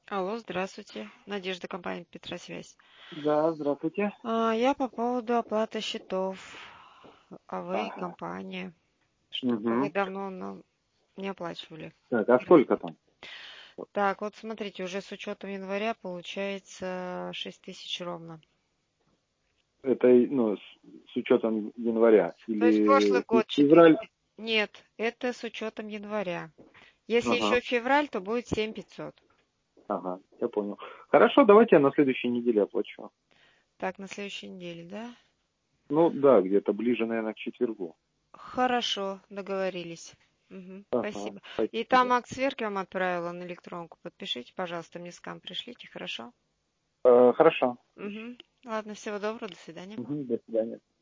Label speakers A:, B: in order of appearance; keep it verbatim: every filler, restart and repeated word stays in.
A: Алло, здравствуйте. Надежда, компания Петросвязь.
B: Да, здравствуйте.
A: А, я по поводу оплаты счетов. А вы,
B: Ага.
A: компания, что-то вы
B: Мгм.
A: давно нам не оплачивали.
B: Так, а
A: Раз.
B: сколько там?
A: Так, вот смотрите, уже с учетом января получается шесть тысяч ровно.
B: Это, ну, с, с учетом января
A: То есть прошлый
B: или
A: год четыре.
B: февраль?
A: Нет, это с учетом января. Если
B: Ага,
A: еще февраль, то будет семь пятьсот.
B: ага, я понял. Хорошо, давайте я на следующей неделе оплачу.
A: Так, на следующей неделе, да?
B: Ну, да, где-то ближе, наверное, к четвергу.
A: Хорошо, договорились. Мгм,
B: Ага,
A: спасибо. И там
B: спасибо.
A: акт сверки вам отправила на электронку. Подпишите, пожалуйста, мне скам пришлите, хорошо?
B: Э, хорошо.
A: Угу. Ладно, всего доброго, до свидания.
B: Мгм, до свидания.